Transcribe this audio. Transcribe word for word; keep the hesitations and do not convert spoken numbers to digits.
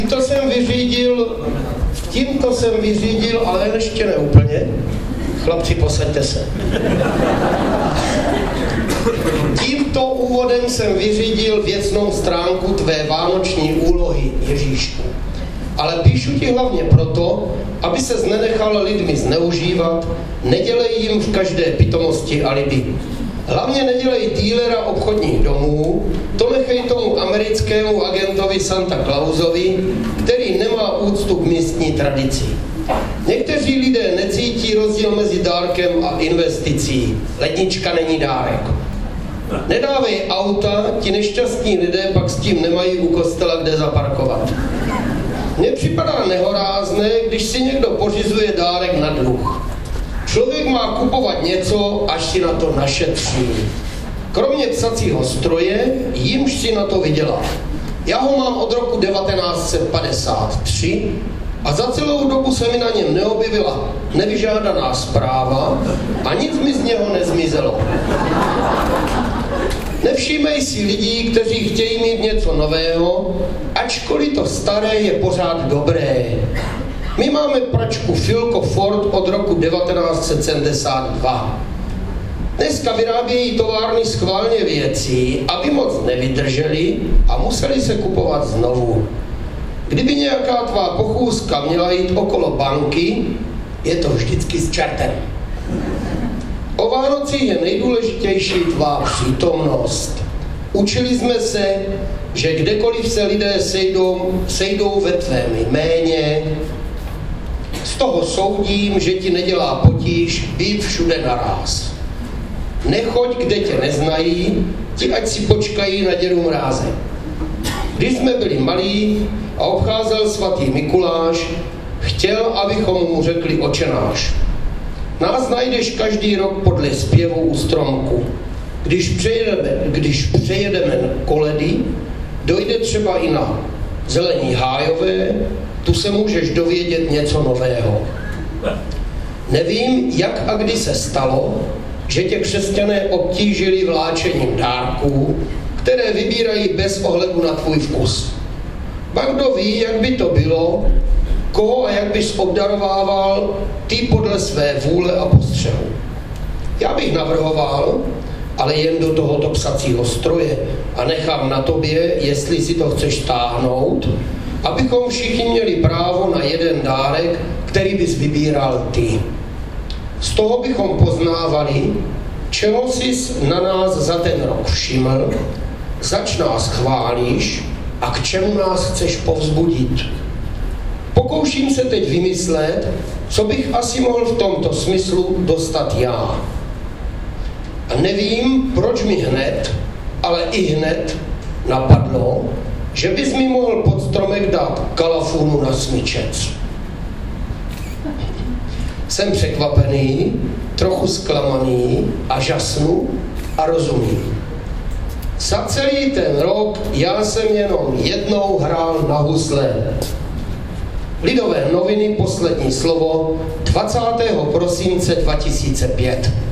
Tímto jsem vyřídil, tímto jsem vyřídil, ale ještě ne úplně. Chlapci, posaďte se. Tímto úvodem jsem vyřídil věcnou stránku tvé vánoční úlohy, Ježíšku. Ale píšu ti hlavně proto, aby ses nenechal lidmi zneužívat, nedělej jim v každé pitomosti alibi. Hlavně nedělej dílera obchodních domů, to nechej tomu americkému agentovi Santa Clausovi, který nemá úctu k místní tradici. Někteří lidé necítí rozdíl mezi dárkem a investicí. Lednička není dárek. Nedávej auta, ti nešťastní lidé pak s tím nemají u kostela kde zaparkovat. Mně připadá nehorázné, když si někdo pořizuje dárek na dluh. Člověk má kupovat něco, až si na to našetří. Kromě psacího stroje, jimž si na to vydělá. Já ho mám od roku devatenáct set padesát tři a za celou dobu se mi na něm neobjevila nevyžádaná zpráva a nic mi z něho nezmizelo. Nevšímej si lidí, kteří chtějí mít něco nového, ačkoliv to staré je pořád dobré. My máme pračku Philco Ford od roku devatenáct set sedmdesát dva. Dneska vyrábějí továrny schválně věcí, aby moc nevydrželi a museli se kupovat znovu. Kdyby nějaká tvá pochůzka měla jít okolo banky, je to vždycky s čertem. O Vánocích je nejdůležitější tvá přítomnost. Učili jsme se, že kdekoliv se lidé sejdou, sejdou ve tvém jméně. Z toho soudím, že ti nedělá potíž být všude naráz. Nechoď, kde tě neznají, ti ať si počkají na dědu Mráze. Když jsme byli malí a obcházel svatý Mikuláš, chtěl, abychom mu řekli očenáš. Nás najdeš každý rok podle zpěvu u stromku. Když přejedeme, když přejedeme koledy, dojde třeba i na Zelení hájové, tu se můžeš dovědět něco nového. Nevím, jak a kdy se stalo, že tě křesťané obtížili vláčením dárků, které vybírají bez ohledu na tvůj vkus. Pak kdo ví, jak by to bylo, koho a jak bys obdarovával ty podle své vůle a postřehu. Já bych navrhoval, ale jen do tohoto psacího stroje a nechám na tobě, jestli si to chceš stáhnout, abychom všichni měli právo na jeden dárek, který bys vybíral ty. Z toho bychom poznávali, čeho jsi na nás za ten rok všiml, zač nás chválíš a k čemu nás chceš povzbudit. Pokouším se teď vymyslet, co bych asi mohl v tomto smyslu dostat já. A nevím, proč mi hned, ale i hned napadlo, že bys mi mohl pod stromek dát kalafunu na smyčec. Jsem překvapený, trochu zklamaný a žasnu a rozumím. Za celý ten rok já jsem jenom jednou hrál na husle. Lidové noviny, poslední slovo, dvacátého prosince dva tisíce pět.